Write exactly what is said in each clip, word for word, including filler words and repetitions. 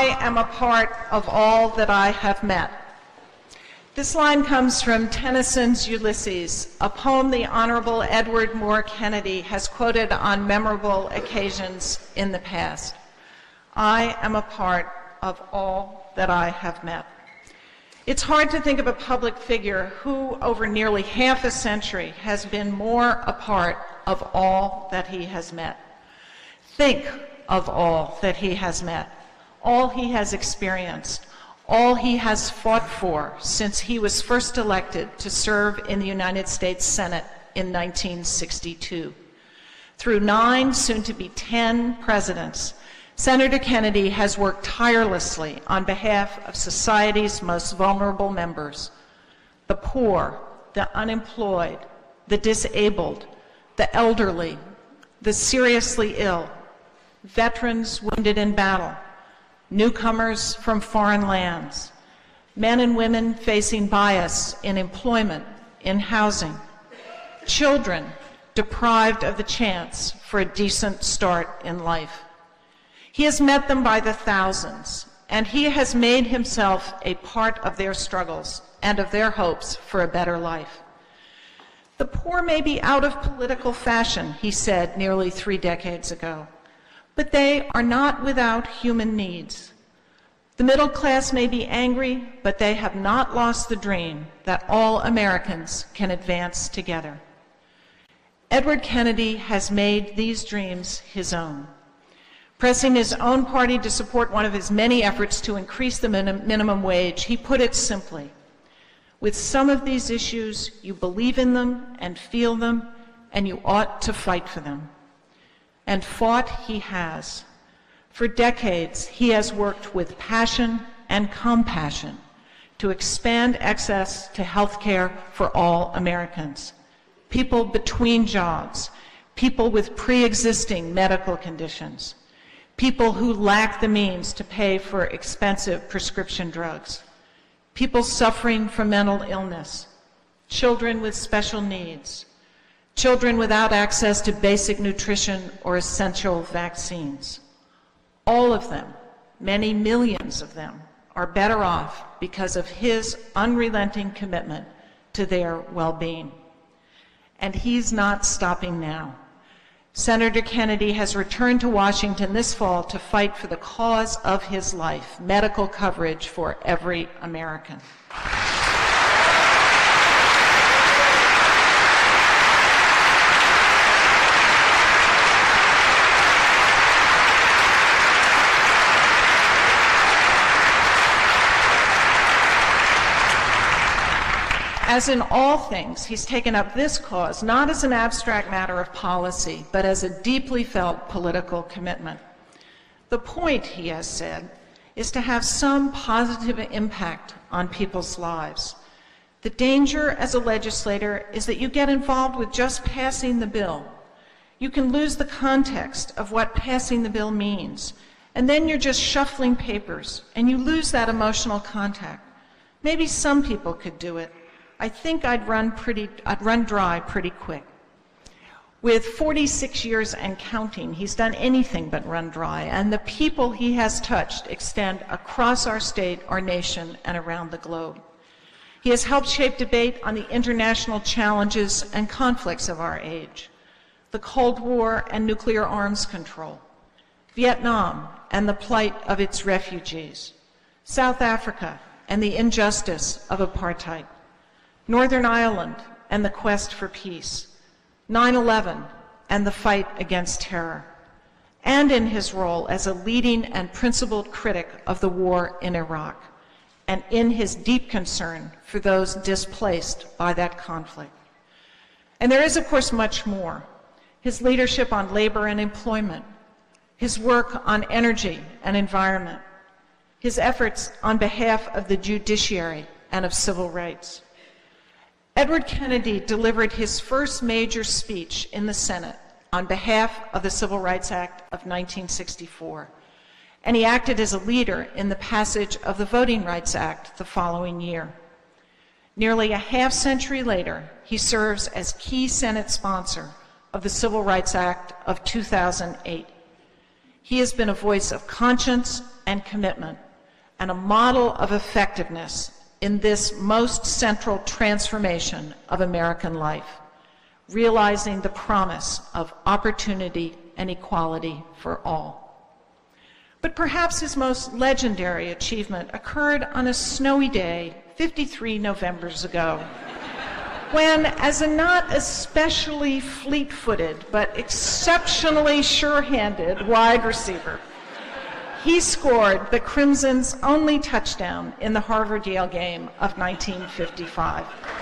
I am a part of all that I have met. This line comes from Tennyson's Ulysses, a poem the Honorable Edward Moore Kennedy has quoted on memorable occasions in the past. I am a part of all that I have met. It's hard to think of a public figure who, over nearly half a century, has been more a part of all that he has met. Think of all that he has met, all he has experienced, all he has fought for since he was first elected to serve in the United States Senate in nineteen sixty-two. Through nine, soon to be ten presidents, Senator Kennedy has worked tirelessly on behalf of society's most vulnerable members, the poor, the unemployed, the disabled, the elderly, the seriously ill, veterans wounded in battle, newcomers from foreign lands, men and women facing bias in employment, in housing, children deprived of the chance for a decent start in life. He has met them by the thousands, and he has made himself a part of their struggles and of their hopes for a better life. The poor may be out of political fashion, he said nearly three decades ago, but they are not without human needs. The middle class may be angry, but they have not lost the dream that all Americans can advance together. Edward Kennedy has made these dreams his own. Pressing his own party to support one of his many efforts to increase the minim- minimum wage, he put it simply, with some of these issues, you believe in them and feel them, and you ought to fight for them. And fought he has. For decades, he has worked with passion and compassion to expand access to health care for all Americans, people between jobs, people with pre-existing medical conditions, people who lack the means to pay for expensive prescription drugs, people suffering from mental illness, children with special needs, children without access to basic nutrition or essential vaccines. All of them, many millions of them, are better off because of his unrelenting commitment to their well-being. And he's not stopping now. Senator Kennedy has returned to Washington this fall to fight for the cause of his life, medical coverage for every American. As in all things, he's taken up this cause not as an abstract matter of policy, but as a deeply felt political commitment. The point, he has said, is to have some positive impact on people's lives. The danger as a legislator is that you get involved with just passing the bill. You can lose the context of what passing the bill means, and then you're just shuffling papers, and you lose that emotional contact. Maybe some people could do it. I think I'd run pretty, I'd run dry pretty quick. With forty-six years and counting, he's done anything but run dry, and the people he has touched extend across our state, our nation, and around the globe. He has helped shape debate on the international challenges and conflicts of our age, the Cold War and nuclear arms control, Vietnam and the plight of its refugees, South Africa and the injustice of apartheid, Northern Ireland and the quest for peace, nine eleven and the fight against terror, and in his role as a leading and principled critic of the war in Iraq, and in his deep concern for those displaced by that conflict. And there is, of course, much more. His leadership on labor and employment, his work on energy and environment, his efforts on behalf of the judiciary and of civil rights. Edward Kennedy delivered his first major speech in the Senate on behalf of the Civil Rights Act of nineteen sixty-four, and he acted as a leader in the passage of the Voting Rights Act the following year. Nearly a half century later, he serves as key Senate sponsor of the Civil Rights Act of two thousand eight. He has been a voice of conscience and commitment, and a model of effectiveness in this most central transformation of American life, realizing the promise of opportunity and equality for all. But perhaps his most legendary achievement occurred on a snowy day fifty-three Novembers ago, when, as a not especially fleet-footed but exceptionally sure-handed wide receiver, he scored the Crimson's only touchdown in the Harvard-Yale game of nineteen fifty-five.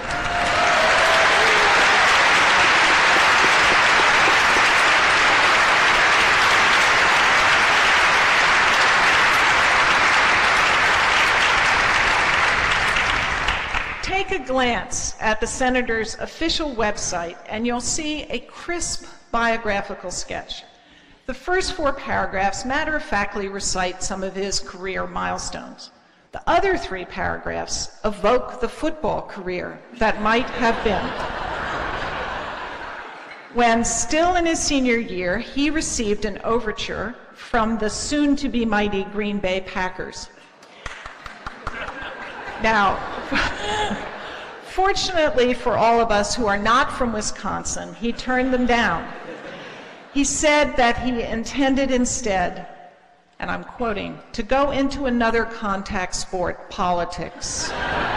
Take a glance at the senator's official website and you'll see a crisp biographical sketch. The first four paragraphs matter-of-factly recite some of his career milestones. The other three paragraphs evoke the football career that might have been. When still in his senior year, he received an overture from the soon-to-be mighty Green Bay Packers. Now, fortunately for all of us who are not from Wisconsin, he turned them down. He said that he intended instead, and I'm quoting, to go into another contact sport, politics.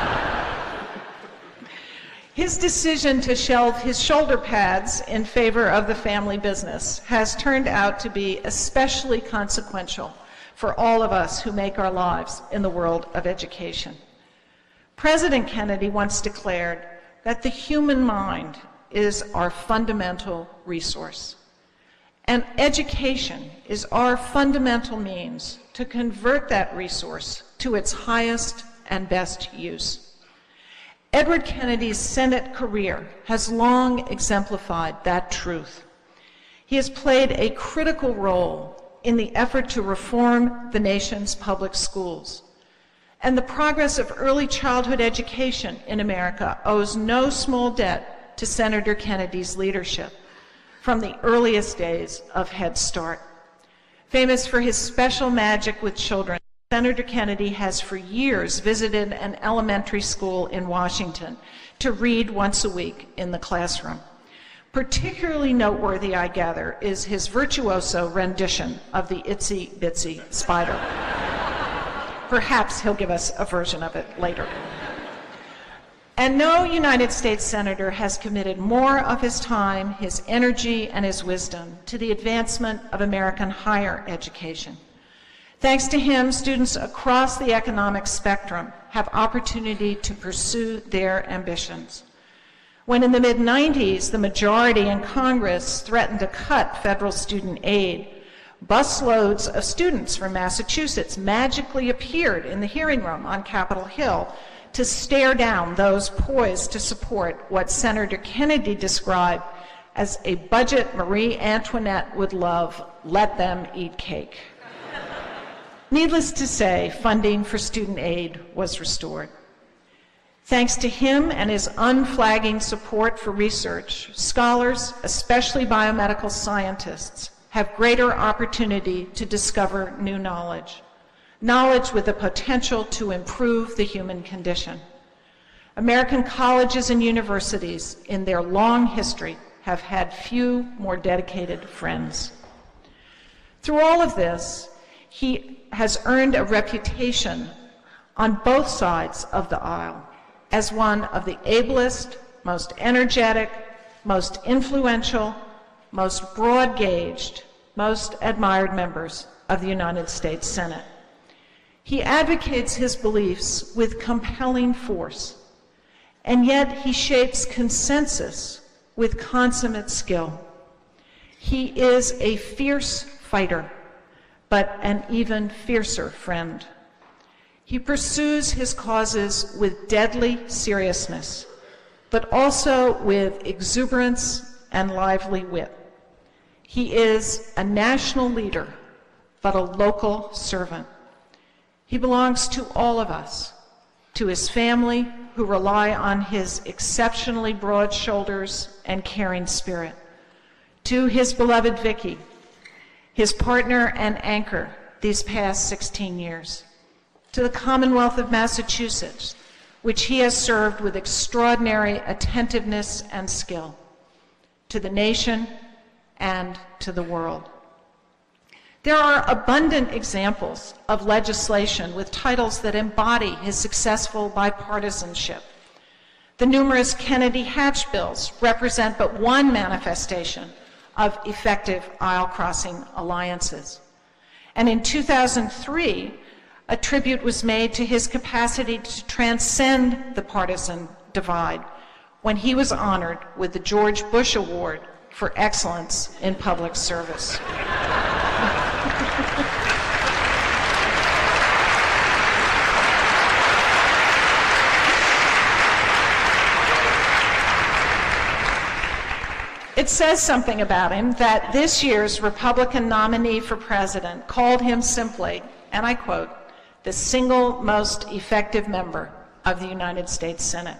His decision to shelve his shoulder pads in favor of the family business has turned out to be especially consequential for all of us who make our lives in the world of education. President Kennedy once declared that the human mind is our fundamental resource, and education is our fundamental means to convert that resource to its highest and best use. Edward Kennedy's Senate career has long exemplified that truth. He has played a critical role in the effort to reform the nation's public schools. And the progress of early childhood education in America owes no small debt to Senator Kennedy's leadership from the earliest days of Head Start. Famous for his special magic with children, Senator Kennedy has for years visited an elementary school in Washington to read once a week in the classroom. Particularly noteworthy, I gather, is his virtuoso rendition of the Itsy Bitsy Spider. Perhaps he'll give us a version of it later. And no United States Senator has committed more of his time, his energy, and his wisdom to the advancement of American higher education. Thanks to him, students across the economic spectrum have opportunity to pursue their ambitions. When in the mid nineties, the majority in Congress threatened to cut federal student aid, busloads of students from Massachusetts magically appeared in the hearing room on Capitol Hill to stare down those poised to support what Senator Kennedy described as a budget Marie Antoinette would love, let them eat cake. Needless to say, funding for student aid was restored. Thanks to him and his unflagging support for research, scholars, especially biomedical scientists, have greater opportunity to discover new knowledge, knowledge with the potential to improve the human condition. American colleges and universities, in their long history, have had few more dedicated friends. Through all of this, he has earned a reputation on both sides of the aisle as one of the ablest, most energetic, most influential, most broad-gauged, most admired members of the United States Senate. He advocates his beliefs with compelling force, and yet he shapes consensus with consummate skill. He is a fierce fighter, but an even fiercer friend. He pursues his causes with deadly seriousness, but also with exuberance and lively wit. He is a national leader, but a local servant. He belongs to all of us, to his family, who rely on his exceptionally broad shoulders and caring spirit, to his beloved Vicki, his partner and anchor these past sixteen years, to the Commonwealth of Massachusetts, which he has served with extraordinary attentiveness and skill, to the nation and to the world. There are abundant examples of legislation with titles that embody his successful bipartisanship. The numerous Kennedy Hatch bills represent but one manifestation of effective aisle-crossing alliances. And in two thousand three, a tribute was made to his capacity to transcend the partisan divide when he was honored with the George Bush Award for Excellence in Public Service. It says something about him that this year's Republican nominee for president called him simply, and I quote, the single most effective member of the United States Senate.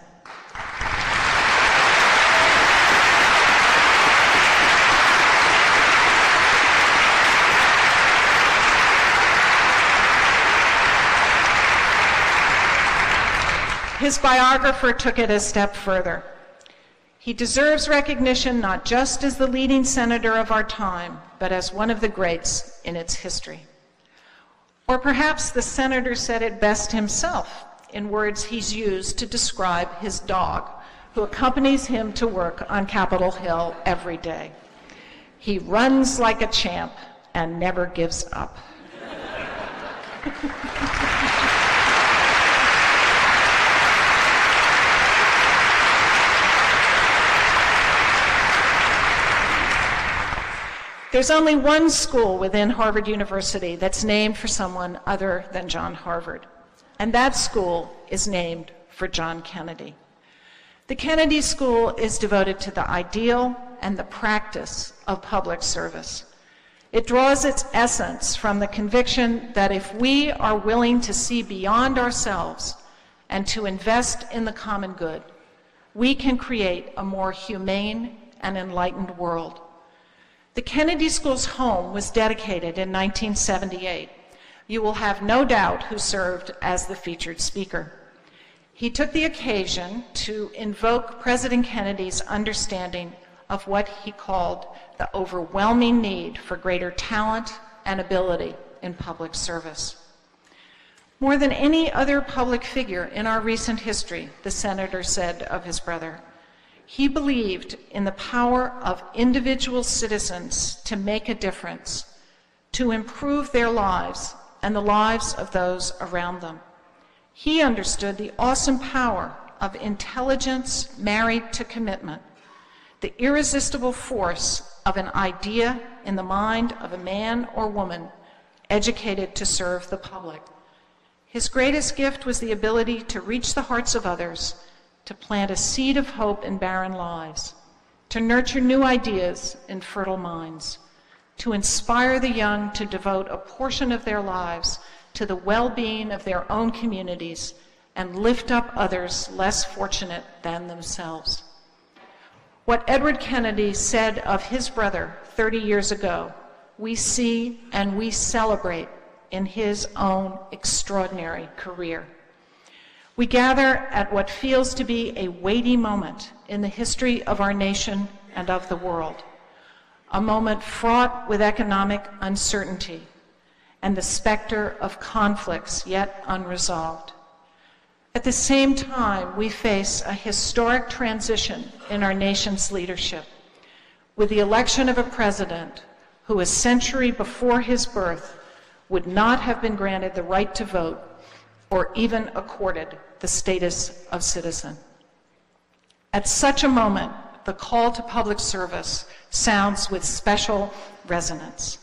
His biographer took it a step further. He deserves recognition not just as the leading senator of our time, but as one of the greats in its history. Or perhaps the senator said it best himself in words he's used to describe his dog, who accompanies him to work on Capitol Hill every day. He runs like a champ and never gives up. There's only one school within Harvard University that's named for someone other than John Harvard, and that school is named for John Kennedy. The Kennedy School is devoted to the ideal and the practice of public service. It draws its essence from the conviction that if we are willing to see beyond ourselves and to invest in the common good, we can create a more humane and enlightened world. The Kennedy School's home was dedicated in nineteen seventy-eight. You will have no doubt who served as the featured speaker. He took the occasion to invoke President Kennedy's understanding of what he called the overwhelming need for greater talent and ability in public service. More than any other public figure in our recent history, the senator said of his brother, he believed in the power of individual citizens to make a difference, to improve their lives and the lives of those around them. He understood the awesome power of intelligence married to commitment, the irresistible force of an idea in the mind of a man or woman educated to serve the public. His greatest gift was the ability to reach the hearts of others, to plant a seed of hope in barren lives, to nurture new ideas in fertile minds, to inspire the young to devote a portion of their lives to the well-being of their own communities and lift up others less fortunate than themselves. What Edward Kennedy said of his brother thirty years ago, we see and we celebrate in his own extraordinary career. We gather at what feels to be a weighty moment in the history of our nation and of the world, a moment fraught with economic uncertainty and the specter of conflicts yet unresolved. At the same time, we face a historic transition in our nation's leadership, with the election of a president who a century before his birth would not have been granted the right to vote or even accorded the status of citizen. At such a moment, the call to public service sounds with special resonance.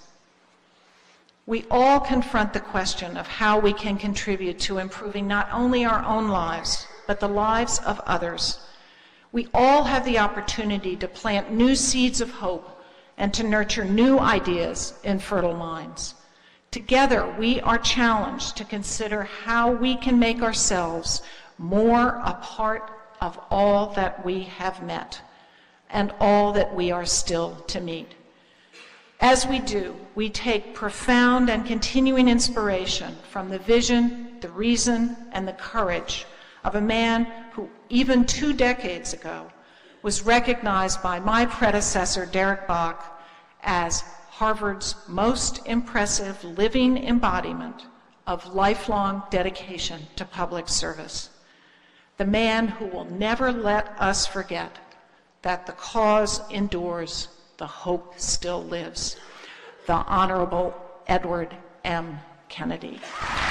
We all confront the question of how we can contribute to improving not only our own lives, but the lives of others. We all have the opportunity to plant new seeds of hope and to nurture new ideas in fertile minds. Together, we are challenged to consider how we can make ourselves more a part of all that we have met and all that we are still to meet. As we do, we take profound and continuing inspiration from the vision, the reason, and the courage of a man who, even two decades ago, was recognized by my predecessor, Derek Bok, as Harvard's most impressive living embodiment of lifelong dedication to public service. The man who will never let us forget that the cause endures, the hope still lives. The Honorable Edward M. Kennedy.